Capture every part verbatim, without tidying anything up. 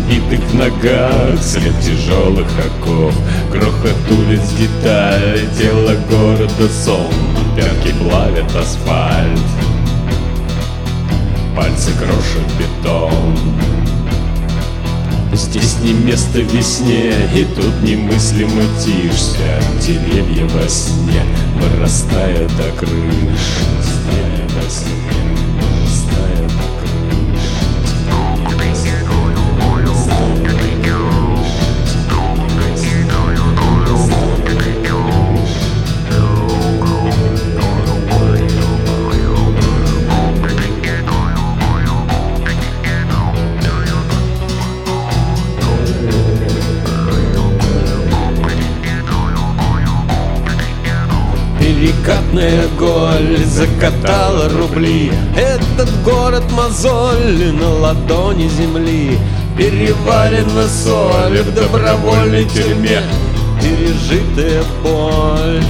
разбитых ногах след тяжелых оков, грохот улиц, деталь, тело города сон, пятки плавят асфальт, пальцы крошат бетон. Здесь не место весне, и тут немыслимо тишься. Деревья во сне вырастают до крыш, деревья во сне вырастают до крыш. Перекатная голь закатала рубли, этот город мозоль на ладони земли. Переварена соль в добровольной тюрьме, пережитая боль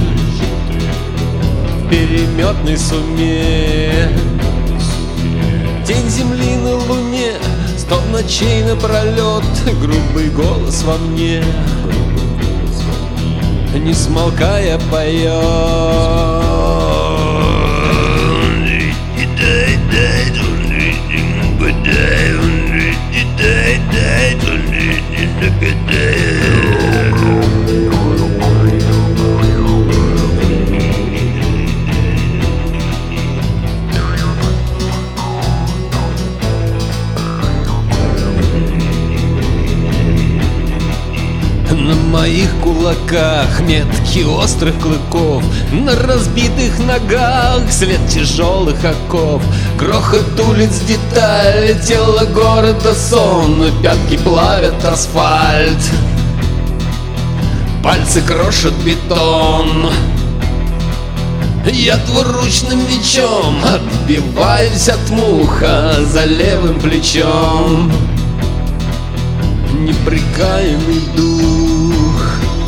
в переметной суме. День земли на луне, сто ночей напролет, грубый голос во мне, не смолкая поет. На моих кулаках метки острых клыков, на разбитых ногах след тяжелых оков, грохот улиц, деталь, тело города сон, пятки плавят асфальт, пальцы крошат бетон. Я двуручным мечом отбиваюсь от муха за левым плечом. Неприкаянный дух